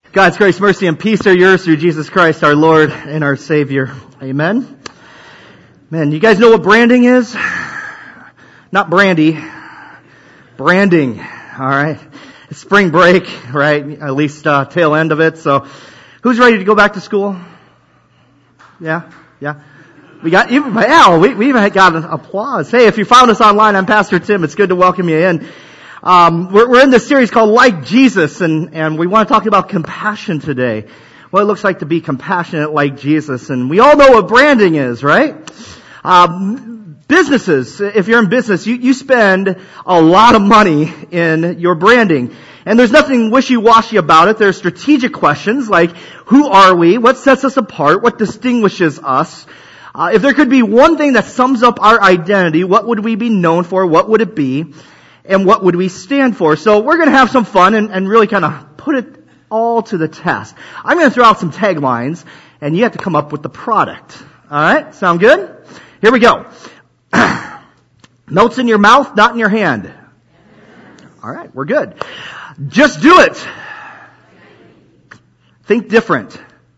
God's grace, mercy, and peace are yours through Jesus Christ, our Lord and our Savior. Amen. Man, you guys know what branding is? Not brandy. Branding. All right. It's spring break, right? At least tail end of it. So, who's ready to go back to school? Yeah. We even got an applause. Hey, if you found us online, I'm Pastor Tim. It's good to welcome you in. We're in this series called Like Jesus, and we want to talk about compassion today. What it looks like to be compassionate like Jesus. And we all know what branding is, right? Businesses, if you're in business, you spend a lot of money in your branding. And there's nothing wishy-washy about it. There's strategic questions like, who are we? What sets us apart? What distinguishes us? If there could be one thing that sums up our identity, what would we be known for? What would it be? And what would we stand for? So we're going to have some fun and really kind of put it all to the test. I'm going to throw out some taglines, and you have to come up with the product. All right? Sound good? Here we go. Melts in your mouth, not in your hand. All right, we're good. Just do it. Think different.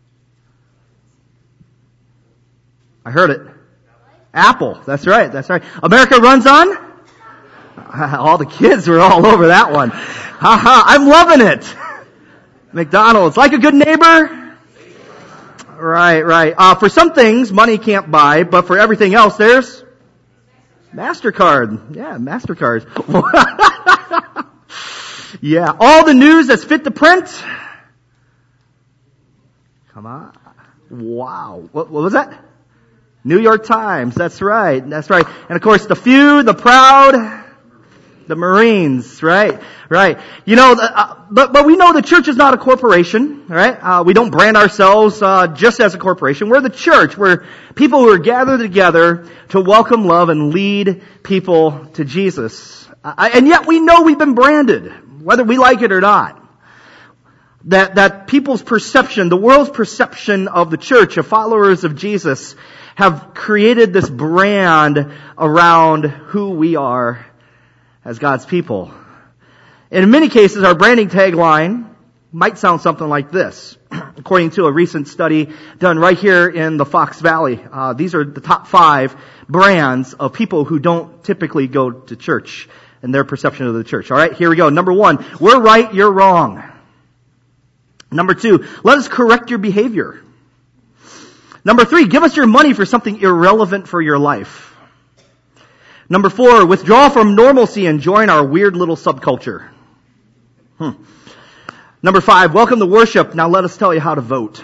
I heard it. Apple. That's right. America runs on? All the kids were all over that one. I'm loving it. McDonald's. Like a good neighbor? Right. For some things, money can't buy, but for everything else, there's MasterCard. Yeah, MasterCard. Yeah. All the news that's fit to print? Come on. Wow. What was that? New York Times. That's right. And of course, the few, the proud, the Marines, right. You know, but we know the church is not a corporation, right? We don't brand ourselves just as a corporation. We're the church. We're people who are gathered together to welcome, love, and lead people to Jesus. And yet we know we've been branded, whether we like it or not. That people's perception, the world's perception of the church, of followers of Jesus, have created this brand around who we are as God's people. And in many cases, our branding tagline might sound something like this. According to a recent study done right here in the Fox Valley, these are the top 5 brands of people who don't typically go to church and their perception of the church. All right, here we go. Number 1, we're right, you're wrong. Number 2, let us correct your behavior. Number 3, give us your money for something irrelevant for your life. Number 4, withdraw from normalcy and join our weird little subculture. Number 5, welcome to worship. Now let us tell you how to vote.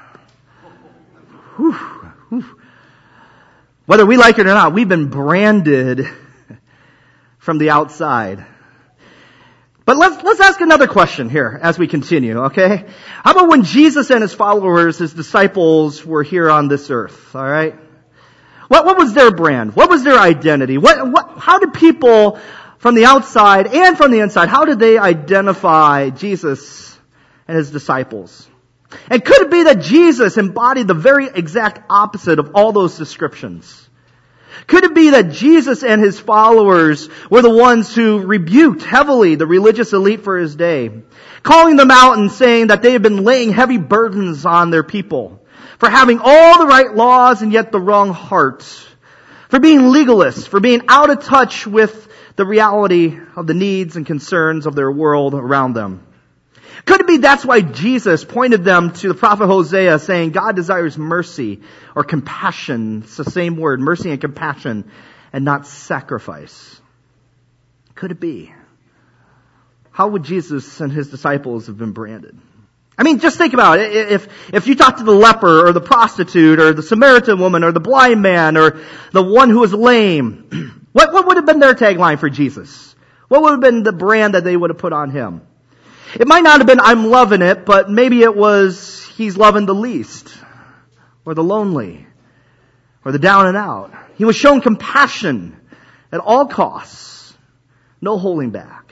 Whether we like it or not, we've been branded from the outside. But let's ask another question here as we continue, okay? How about when Jesus and his followers, his disciples, were here on this earth, all right? What was their brand? What was their identity? How did people from the outside and from the inside, how did they identify Jesus and his disciples? And could it be that Jesus embodied the very exact opposite of all those descriptions? Could it be that Jesus and his followers were the ones who rebuked heavily the religious elite for his day, calling them out and saying that they had been laying heavy burdens on their people, for having all the right laws and yet the wrong heart, for being legalists, for being out of touch with the reality of the needs and concerns of their world around them? Could it be that's why Jesus pointed them to the prophet Hosea, saying God desires mercy or compassion? It's the same word, mercy and compassion, and not sacrifice. Could it be? How would Jesus and his disciples have been branded? I mean, just think about it. If you talk to the leper or the prostitute or the Samaritan woman or the blind man or the one who was lame, what would have been their tagline for Jesus? What would have been the brand that they would have put on him? It might not have been, I'm loving it, but maybe it was, he's loving the least, or the lonely, or the down and out. He was shown compassion at all costs, no holding back.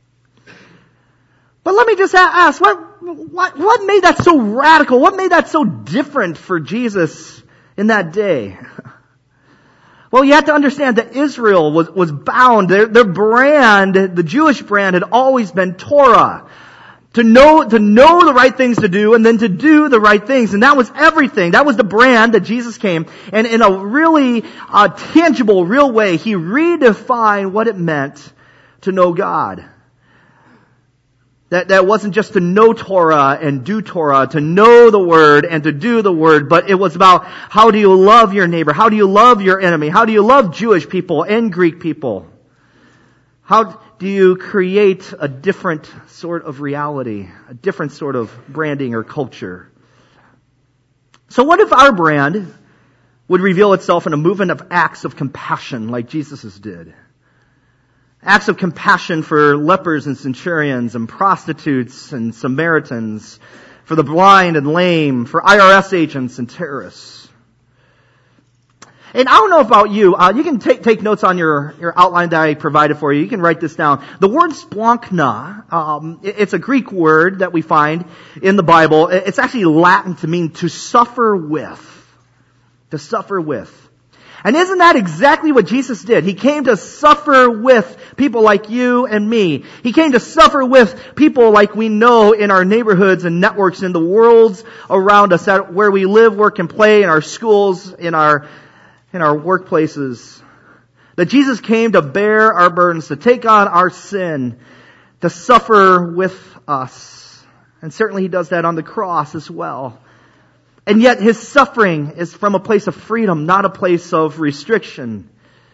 But let me just ask, what made that so radical? What made that so different for Jesus in that day? Well, you have to understand that Israel was bound. Their brand, the Jewish brand, had always been Torah. To know the right things to do and then to do the right things. And that was everything. That was the brand that Jesus came. And in a really tangible, real way, He redefined what it meant to know God. That wasn't just to know Torah and do Torah, to know the Word and to do the Word, but it was about how do you love your neighbor? How do you love your enemy? How do you love Jewish people and Greek people? How do you create a different sort of reality, a different sort of branding or culture? So what if our brand would reveal itself in a movement of acts of compassion like Jesus's did? Acts of compassion for lepers and centurions and prostitutes and Samaritans, for the blind and lame, for IRS agents and terrorists. And I don't know about you, you can take notes on your outline that I provided for you. You can write this down. The word splanchna, it's a Greek word that we find in the Bible. It's actually Latin to mean to suffer with. To suffer with. And isn't that exactly what Jesus did? He came to suffer with people like you and me. He came to suffer with people like we know in our neighborhoods and networks, in the worlds around us, where we live, work, and play, in our schools, in our workplaces. That Jesus came to bear our burdens, to take on our sin, to suffer with us. And certainly He does that on the cross as well. And yet His suffering is from a place of freedom, not a place of restriction.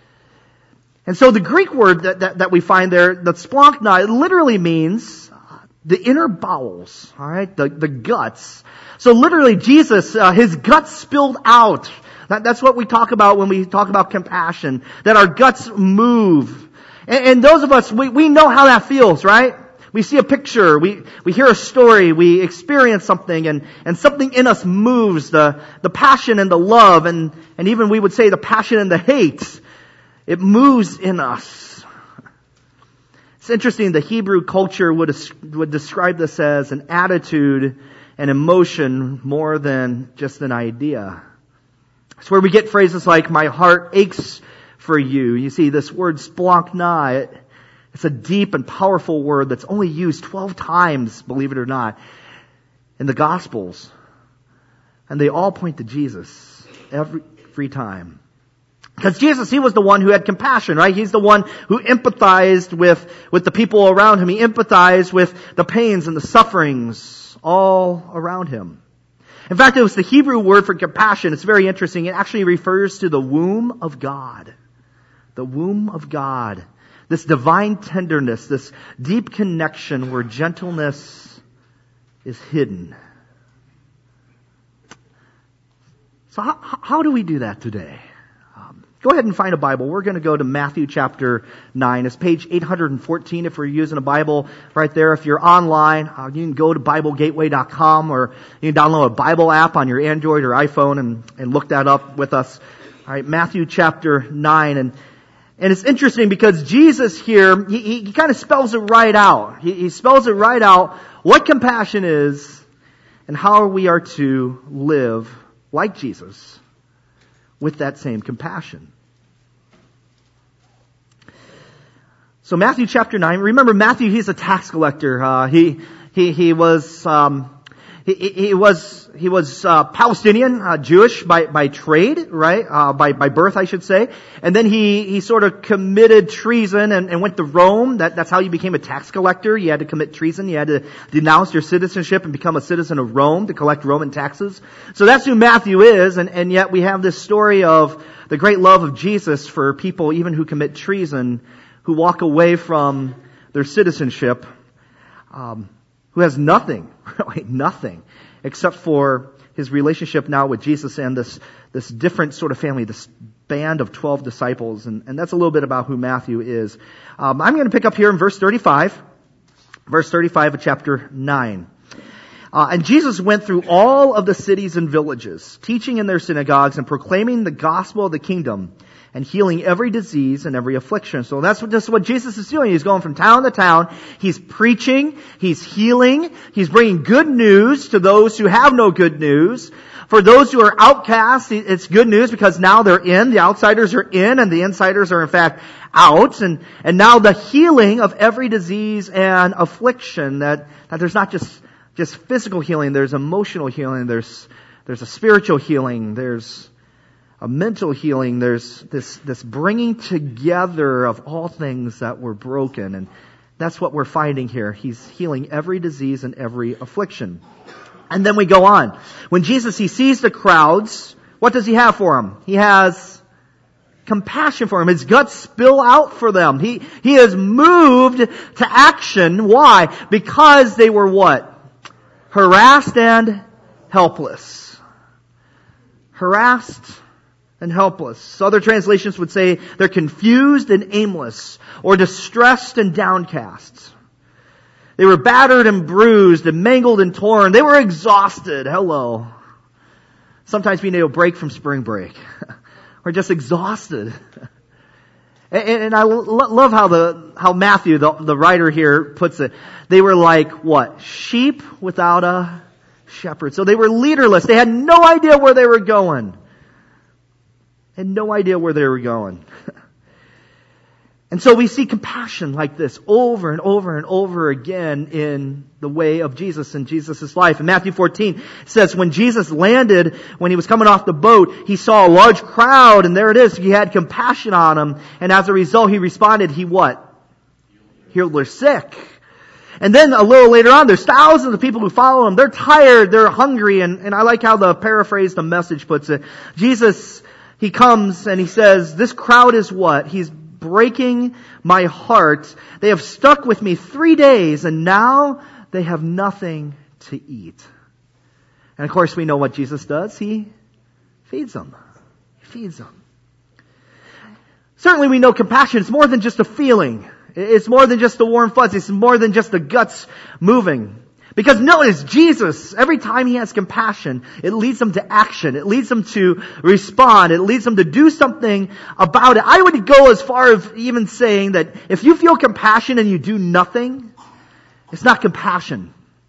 And so the Greek word that we find there, the splanchna, it literally means the inner bowels, alright, the guts. So literally Jesus, His guts spilled out. That's what we talk about when we talk about compassion, that our guts move. And those of us, we know how that feels, right? We see a picture, we hear a story, we experience something, and something in us moves, the passion and the love, and even we would say the passion and the hate. It moves in us. It's interesting, the Hebrew culture would describe this as an attitude, an emotion, more than just an idea. It's where we get phrases like, my heart aches for you. You see, this word splanchna, it's a deep and powerful word that's only used 12 times, believe it or not, in the Gospels. And they all point to Jesus every time. Because Jesus, He was the one who had compassion, right? He's the one who empathized with the people around Him. He empathized with the pains and the sufferings all around Him. In fact, it was the Hebrew word for compassion. It's very interesting. It actually refers to the womb of God. The womb of God. This divine tenderness, this deep connection where gentleness is hidden. So how do we do that today? Go ahead and find a Bible. We're going to go to Matthew chapter 9. It's page 814 if we're using a Bible right there. If you're online, you can go to BibleGateway.com, or you can download a Bible app on your Android or iPhone and look that up with us. All right, Matthew chapter 9. And it's interesting because Jesus here, he kind of spells it right out. He spells it right out what compassion is and how we are to live like Jesus with that same compassion. So Matthew chapter 9, remember Matthew, he's a tax collector. He was Palestinian, Jewish by trade, right? By birth, I should say. And then he sort of committed treason and went to Rome. That's how you became a tax collector. You had to commit treason. You had to denounce your citizenship and become a citizen of Rome to collect Roman taxes. So that's who Matthew is. And yet we have this story of the great love of Jesus for people even who commit treason, who walk away from their citizenship, who has nothing, really nothing, except for his relationship now with Jesus and this different sort of family, this band of 12 disciples. And that's a little bit about who Matthew is. I'm going to pick up here in verse 35 of chapter 9. And Jesus went through all of the cities and villages, teaching in their synagogues and proclaiming the gospel of the kingdom and healing every disease and every affliction. So that's just what Jesus is doing. He's going from town to town. He's preaching. He's healing. He's bringing good news to those who have no good news. For those who are outcasts, it's good news because now they're in. The outsiders are in, and the insiders are in fact out. And now the healing of every disease and affliction, that there's not just physical healing, there's emotional healing, there's a spiritual healing, there's a mental healing, there's this bringing together of all things that were broken. And that's what we're finding here. He's healing every disease and every affliction. And then we go on. When Jesus, he sees the crowds, what does he have for them? He has compassion for them. His guts spill out for them. He is moved to action. Why? Because they were what? Harassed and helpless. Harassed and helpless. Other translations would say they're confused and aimless, or distressed and downcast. They were battered and bruised and mangled and torn. They were exhausted. Hello. Sometimes we need a break from spring break. We're just exhausted. And I love how Matthew, the writer here, puts it. They were like what? Sheep without a shepherd. So they were leaderless. They had no idea where they were going. And so we see compassion like this over and over and over again in the way of Jesus and Jesus' life. In Matthew 14, it says, when Jesus landed, when he was coming off the boat, he saw a large crowd, and there it is. He had compassion on them. And as a result, he responded, he what? Healed their sick. And then a little later on, there's thousands of people who follow him. They're tired, they're hungry, and I like how the paraphrase, the Message puts it. Jesus, he comes and he says, this crowd is what? He's breaking my heart. They have stuck with me 3 days, and now they have nothing to eat. And of course, we know what Jesus does. He feeds them. Certainly we know compassion is more than just a feeling. It's more than just the warm fuzz. It's more than just the guts moving. Because notice, Jesus, every time he has compassion, it leads him to action. It leads him to respond. It leads him to do something about it. I would go as far as even saying that if you feel compassion and you do nothing, it's not compassion.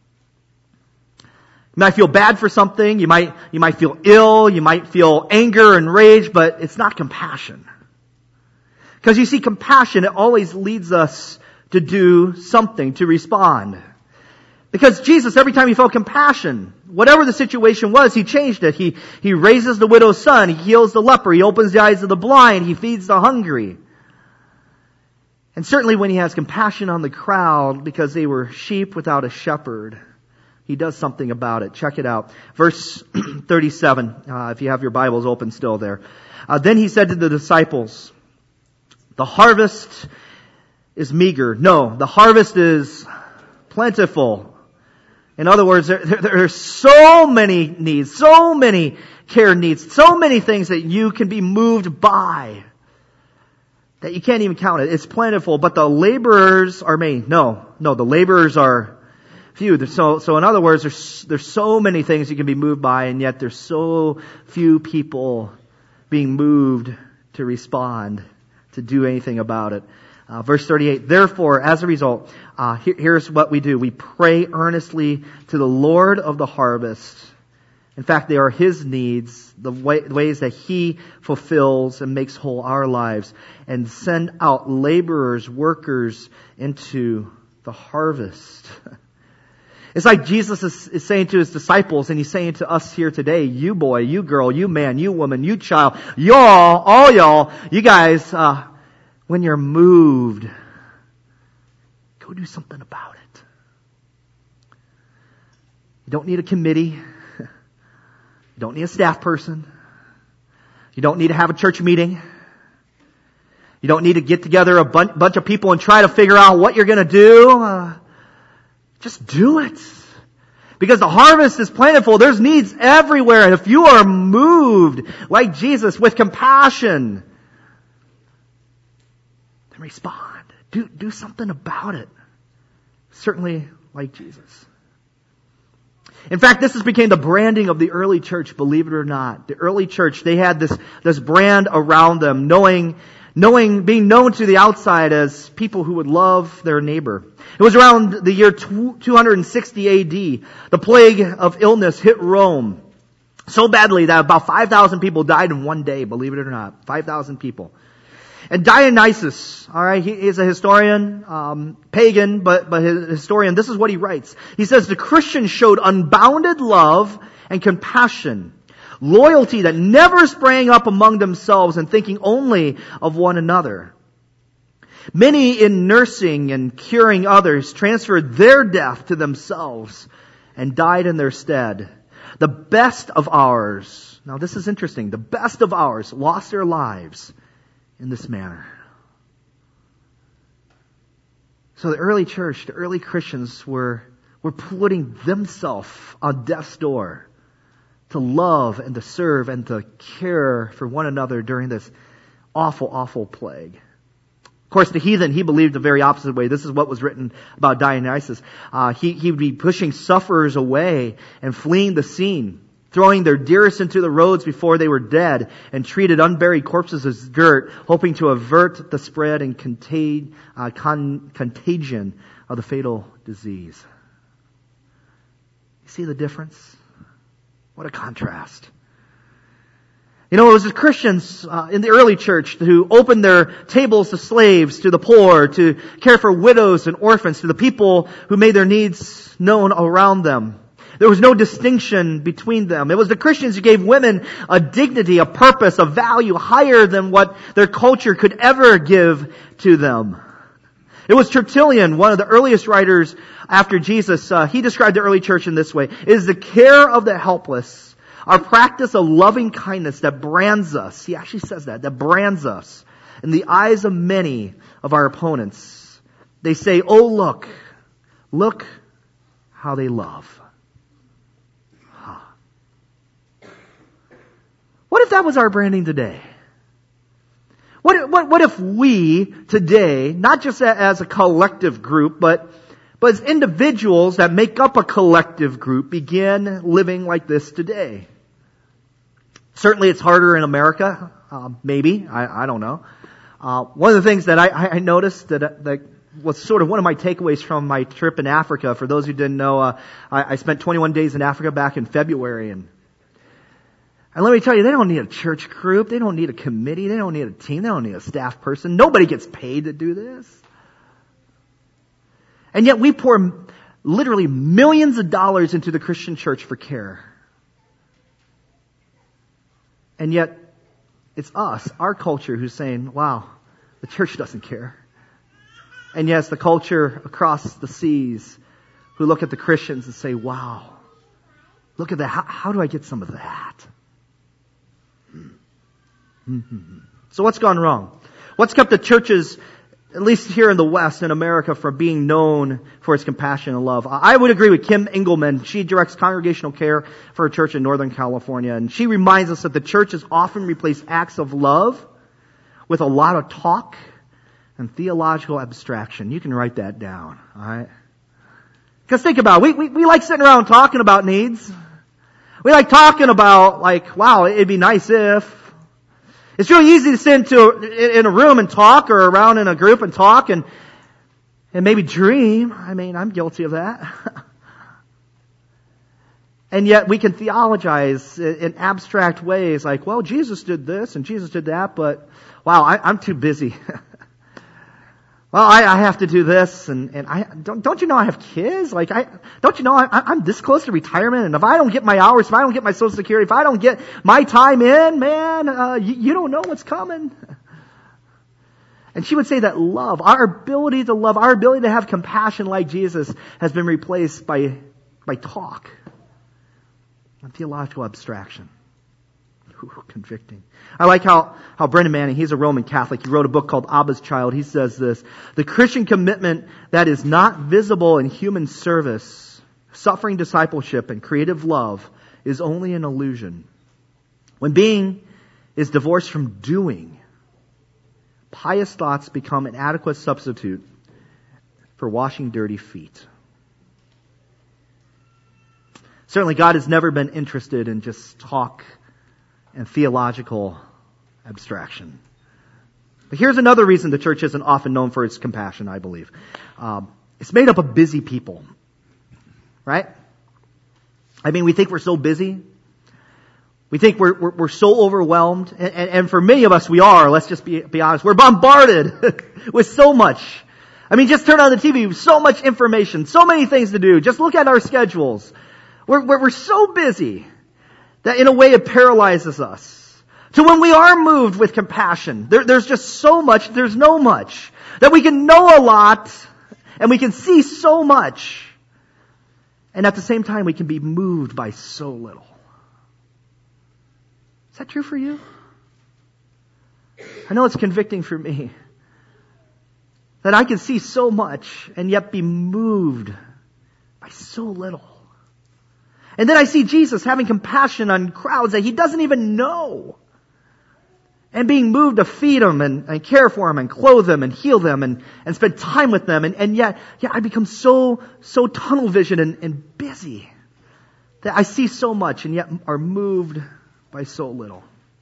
You might feel bad for something. You might feel ill. You might feel anger and rage, but it's not compassion. Because you see, compassion, it always leads us to do something, to respond. Because Jesus, every time he felt compassion, whatever the situation was, he changed it. He raises the widow's son. He heals the leper. He opens the eyes of the blind. He feeds the hungry. And certainly when he has compassion on the crowd because they were sheep without a shepherd, he does something about it. Check it out. Verse 37, if you have your Bibles open still there. Then he said to the disciples, the harvest is meager. No, the harvest is plentiful. In other words, there are so many needs, so many care needs, so many things that you can be moved by that you can't even count it. It's plentiful, but the laborers are many. No, the laborers are few. So in other words, there's so many things you can be moved by, and yet there's so few people being moved to respond, to do anything about it. Verse 38, therefore, as a result, here's what we do. We pray earnestly to the Lord of the harvest. In fact, they are His needs, the ways that He fulfills and makes whole our lives, and send out laborers, workers into the harvest. It's like Jesus is saying to His disciples, and He's saying to us here today, you boy, you girl, you man, you woman, you child, y'all, all y'all, you guys, when you're moved, go do something about it. You don't need a committee. You don't need a staff person. You don't need to have a church meeting. You don't need to get together a bunch of people and try to figure out what you're going to do. Just do it. Because the harvest is plentiful. There's needs everywhere. And if you are moved like Jesus with compassion, then respond. Do something about it. Certainly like Jesus. In fact, this has become the branding of the early church, believe it or not. The early church, they had this brand around them, being known to the outside as people who would love their neighbor. It was around the year 260 AD. The plague of illness hit Rome so badly that about 5,000 people died in one day, believe it or not. 5,000 people. And Dionysius, alright, he is a historian, pagan, but a historian. This is what he writes. He says, the Christians showed unbounded love and compassion, loyalty that never sprang up among themselves and thinking only of one another. Many in nursing and curing others transferred their death to themselves and died in their stead. The best of ours, now this is interesting, the best of ours lost their lives in this manner. So the early church, the early Christians were putting themselves on death's door to love and to serve and to care for one another during this awful, awful plague. Of course, the heathen, he believed the very opposite way. This is what was written about Dionysius. He would be pushing sufferers away and fleeing the scene, throwing their dearest into the roads before they were dead, and treated unburied corpses as dirt, hoping to avert the spread and contagion of the fatal disease. You see the difference? What a contrast. You know, it was the Christians in the early church who opened their tables to slaves, to the poor, to care for widows and orphans, to the people who made their needs known around them. There was no distinction between them. It was the Christians who gave women a dignity, a purpose, a value higher than what their culture could ever give to them. It was Tertullian, one of the earliest writers after Jesus. He described the early church in this way. It is the care of the helpless, our practice of loving kindness that brands us. He actually says that brands us in the eyes of many of our opponents. They say, oh, look how they love. What if that was our branding today? What if we today, not just as a collective group, but as individuals that make up a collective group, begin living like this today? Certainly it's harder in America, maybe, I don't know. One of the things that I noticed that was sort of one of my takeaways from my trip in Africa, for those who didn't know, I spent 21 days in Africa back in February, and let me tell you, they don't need a church group, they don't need a committee, they don't need a team, they don't need a staff person. Nobody gets paid to do this. And yet we pour literally millions of dollars into the Christian church for care. And yet, it's us, our culture, who's saying, wow, the church doesn't care. And yes, the culture across the seas who look at the Christians and say, wow, look at that. How do I get some of that? So what's gone wrong? What's kept the churches, at least here in the West, in America, from being known for its compassion and love? I would agree with Kim Engelman. She directs congregational care for a church in Northern California. And she reminds us that the church has often replaced acts of love with a lot of talk and theological abstraction. You can write that down, alright? Because think about it. We like sitting around talking about needs. We like talking about, like, wow, it'd be nice if. It's really easy to sit in a room and talk, or around in a group and talk and maybe dream. I mean, I'm guilty of that. And yet we can theologize in abstract ways like, well, Jesus did this and Jesus did that, but wow, I'm too busy. Well, I have to do this, and I don't you know I have kids? Like, don't you know I'm this close to retirement, and if I don't get my hours, if I don't get my Social Security, if I don't get my time in, man, you don't know what's coming. And she would say that love, our ability to love, our ability to have compassion like Jesus, has been replaced by talk and theological abstraction. Convicting. I like how Brendan Manning, he's a Roman Catholic, he wrote a book called Abba's Child. He says this: the Christian commitment that is not visible in human service, suffering discipleship, and creative love is only an illusion. When being is divorced from doing, pious thoughts become an adequate substitute for washing dirty feet. Certainly God has never been interested in just talk and theological abstraction. But here's another reason the church isn't often known for its compassion, I believe. It's made up of busy people. Right? I mean, we think we're so busy. We think we're so overwhelmed. And for many of us, we are. Let's just be honest. We're bombarded with so much. I mean, just turn on the TV. So much information. So many things to do. Just look at our schedules. We're so busy that in a way it paralyzes us. So when we are moved with compassion, there's just so much, there's no much. That we can know a lot and we can see so much. And at the same time, we can be moved by so little. Is that true for you? I know it's convicting for me. That I can see so much and yet be moved by so little. And then I see Jesus having compassion on crowds that He doesn't even know. And being moved to feed them and care for them and clothe them and heal them and spend time with them. And yet I become so tunnel vision and busy that I see so much and yet are moved by so little.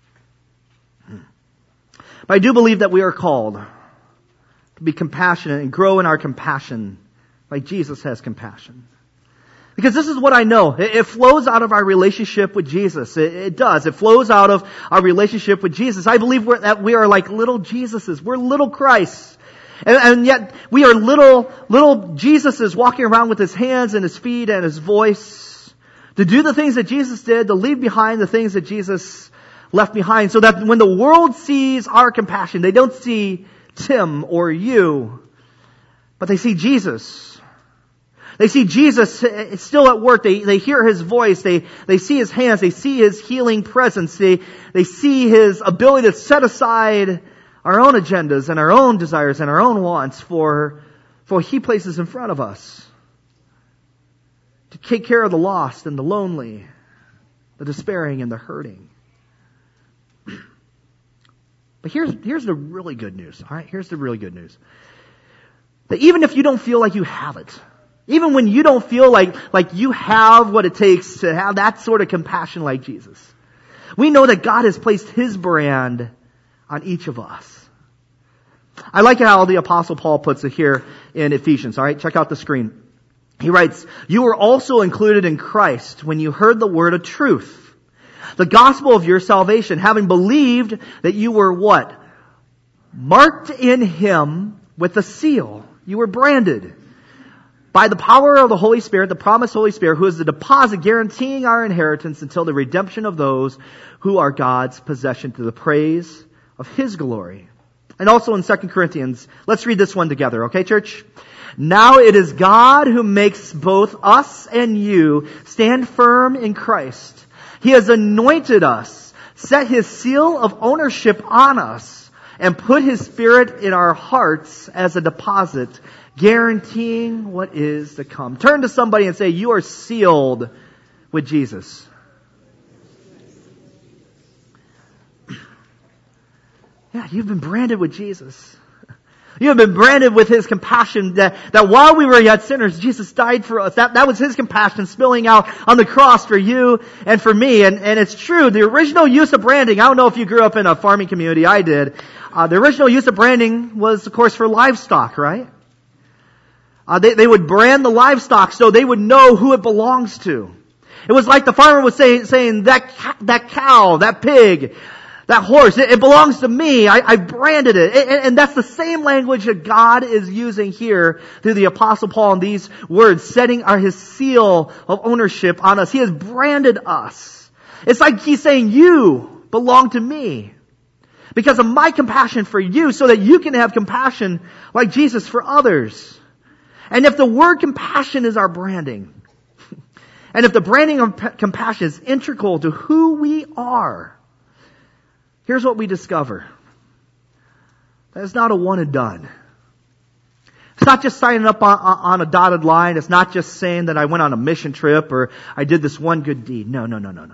But I do believe that we are called to be compassionate and grow in our compassion like Jesus has compassion. Because this is what I know. It flows out of our relationship with Jesus. It does. It flows out of our relationship with Jesus. I believe that we are like little Jesuses. We're little Christs. And yet we are little Jesuses walking around with His hands and His feet and His voice to do the things that Jesus did, to leave behind the things that Jesus left behind, so that when the world sees our compassion, they don't see Tim or you, but they see Jesus. They see Jesus still at work. They hear His voice. They see His hands. They see His healing presence. They see His ability to set aside our own agendas and our own desires and our own wants for what He places in front of us. To take care of the lost and the lonely, the despairing and the hurting. But here's the really good news. All right, here's the really good news. That even if you don't feel like you have it, even when you don't feel like you have what it takes to have that sort of compassion like Jesus, we know that God has placed His brand on each of us. I like how the Apostle Paul puts it here in Ephesians. All right, check out the screen. He writes, "You were also included in Christ when you heard the word of truth, the gospel of your salvation, having believed that you were" what? "Marked in Him with a seal." You were branded by the power of the Holy Spirit, the promised Holy Spirit, who is the deposit guaranteeing our inheritance until the redemption of those who are God's possession, to the praise of His glory. And also in 2 Corinthians, let's read this one together, okay, church? "Now it is God who makes both us and you stand firm in Christ. He has anointed us, set His seal of ownership on us, and put His Spirit in our hearts as a deposit, guaranteeing what is to come." Turn to somebody and say, you are sealed with Jesus. Yeah, you've been branded with Jesus. You have been branded with His compassion that while we were yet sinners, Jesus died for us. That was His compassion spilling out on the cross for you and for me. And it's true, the original use of branding, I don't know if you grew up in a farming community, I did. The original use of branding was, of course, for livestock, right? They would brand the livestock so they would know who it belongs to. It was like the farmer was saying that cow, that pig, that horse, it belongs to me. I branded it. And that's the same language that God is using here through the Apostle Paul in these words, setting His seal of ownership on us. He has branded us. It's like He's saying, you belong to me because of my compassion for you, so that you can have compassion like Jesus for others. And if the word compassion is our branding, and if the branding of compassion is integral to who we are, here's what we discover. That it's not a one and done. It's not just signing up on a dotted line. It's not just saying that I went on a mission trip or I did this one good deed. No.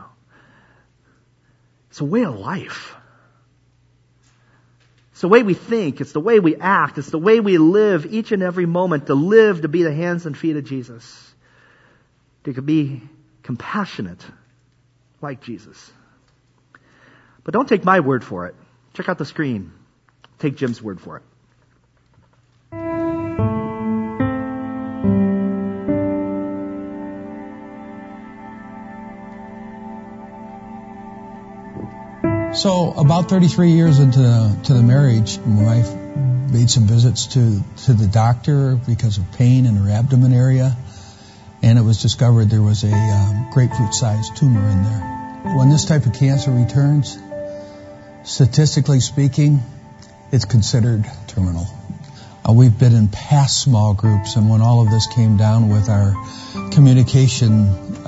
It's a way of life. It's the way we think. It's the way we act. It's the way we live each and every moment, to live to be the hands and feet of Jesus. To be compassionate like Jesus. But don't take my word for it. Check out the screen. Take Jim's word for it. So about 33 years into the marriage, my wife made some visits to the doctor because of pain in her abdomen area, and it was discovered there was a grapefruit-sized tumor in there. When this type of cancer returns, statistically speaking, it's considered terminal. We've been in past small groups, and when all of this came down with our communication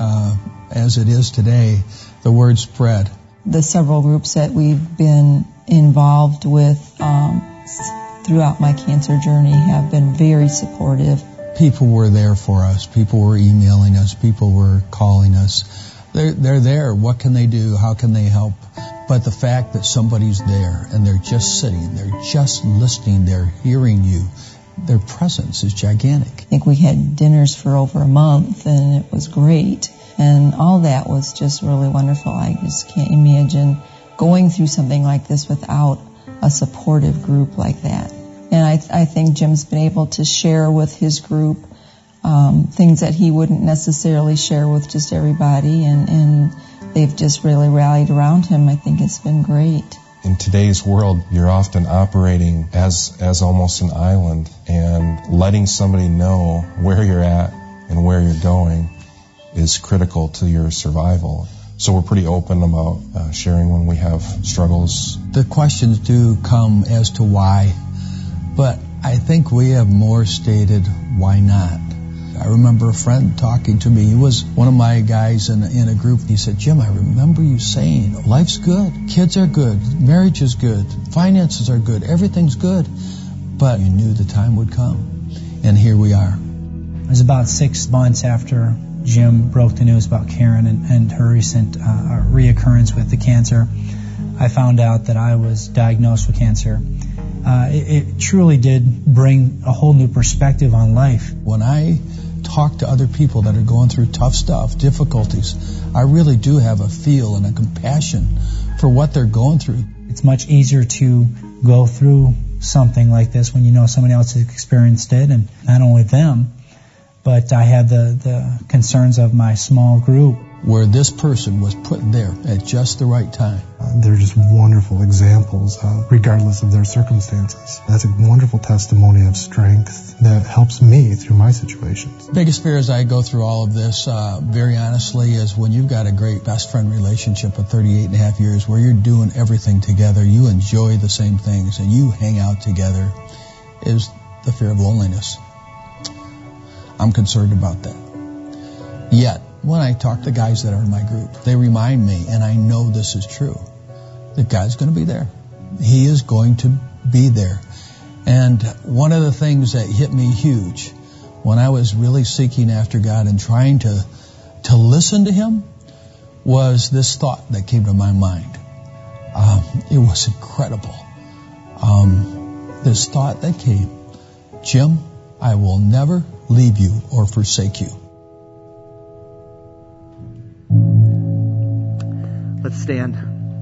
as it is today, the word spread. The several groups that we've been involved with throughout my cancer journey have been very supportive. People were there for us. People were emailing us. People were calling us. They're there. What can they do? How can they help? But the fact that somebody's there and they're just sitting, they're just listening, they're hearing you, their presence is gigantic. I think we had dinners for over a month, and it was great. And all that was just really wonderful. I just can't imagine going through something like this without a supportive group like that. And I think Jim's been able to share with his group things that he wouldn't necessarily share with just everybody, and they've just really rallied around him. I think it's been great. In today's world, you're often operating as almost an island, and letting somebody know where you're at and where you're going is critical to your survival. So we're pretty open about sharing when we have struggles. The questions do come as to why, but I think we have more stated why not. I remember a friend talking to me. He was one of my guys in a group. He said, Jim, I remember you saying, life's good, kids are good, marriage is good, finances are good, everything's good. But you knew the time would come. And here we are. It was about 6 months after Jim broke the news about Karen and her recent reoccurrence with the cancer. I found out that I was diagnosed with cancer. It truly did bring a whole new perspective on life. When I talk to other people that are going through tough stuff, difficulties, I really do have a feel and a compassion for what they're going through. It's much easier to go through something like this when you know someone else has experienced it, and not only them, but I had the concerns of my small group. Where this person was put there at just the right time. They're just wonderful examples, regardless of their circumstances. That's a wonderful testimony of strength that helps me through my situations. Biggest fear as I go through all of this, very honestly, is when you've got a great best friend relationship of 38 and a half years where you're doing everything together, you enjoy the same things, and you hang out together, is the fear of loneliness. I'm concerned about that. Yet, when I talk to guys that are in my group, they remind me, and I know this is true, that God's going to be there. He is going to be there. And one of the things that hit me huge when I was really seeking after God and trying to listen to Him was this thought that came to my mind. It was incredible. This thought that came, Jim, I will never leave you or forsake you. Let's stand.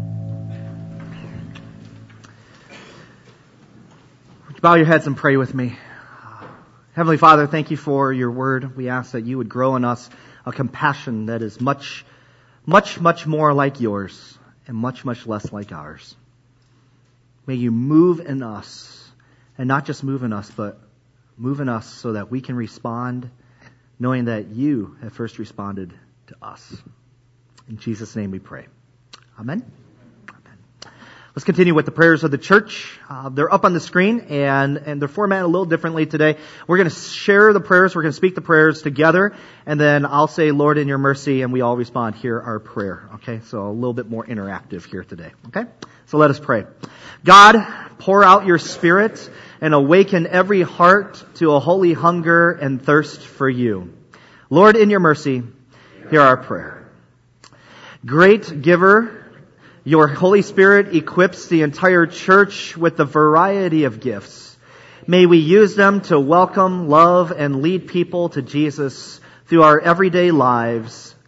Would you bow your heads and pray with me? Heavenly Father, thank you for your word. We ask that you would grow in us a compassion that is much, much, much more like yours and much, much less like ours. May you move in us, and not just move in us, but move in us so that we can respond knowing that you have first responded to us. In Jesus' name we pray. Amen. Amen. Let's continue with the prayers of the church. They're up on the screen, and they're formatted a little differently today. We're going to share the prayers. We're going to speak the prayers together, and then I'll say, Lord, in your mercy, and we all respond, hear our prayer. Okay, so a little bit more interactive here today. Okay, so let us pray. God, pour out your Spirit and awaken every heart to a holy hunger and thirst for you. Lord, in your mercy, hear our prayer. Great giver, your Holy Spirit equips the entire church with the variety of gifts. May we use them to welcome, love, and lead people to Jesus through our everyday lives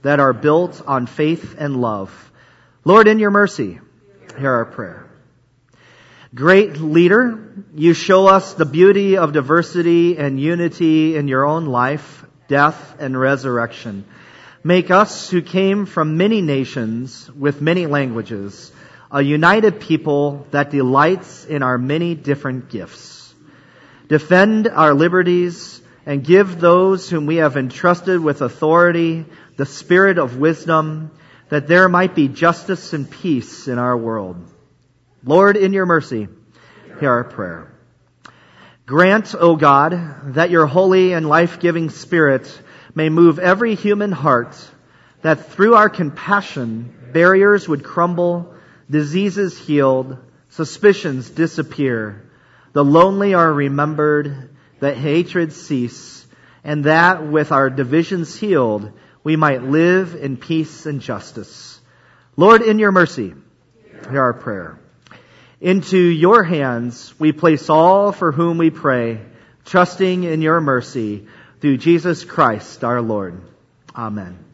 that are built on faith and love. Lord, in your mercy, hear our prayer. Great leader, you show us the beauty of diversity and unity in your own life, death, and resurrection. Make us, who came from many nations with many languages, a united people that delights in our many different gifts. Defend our liberties and give those whom we have entrusted with authority the spirit of wisdom, that there might be justice and peace in our world. Lord, in your mercy, hear our prayer. Grant, O God, that your holy and life-giving Spirit may move every human heart, that through our compassion barriers would crumble, diseases healed, suspicions disappear, the lonely are remembered, that hatred cease, and that with our divisions healed, we might live in peace and justice. Lord, in your mercy, hear our prayer. Into your hands we place all for whom we pray, trusting in your mercy through Jesus Christ our Lord. Amen.